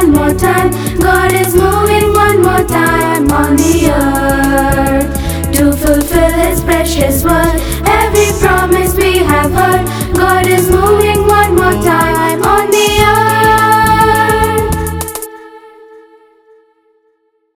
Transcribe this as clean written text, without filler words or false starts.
one more time. God is moving one more time on the earth to fulfill His precious word.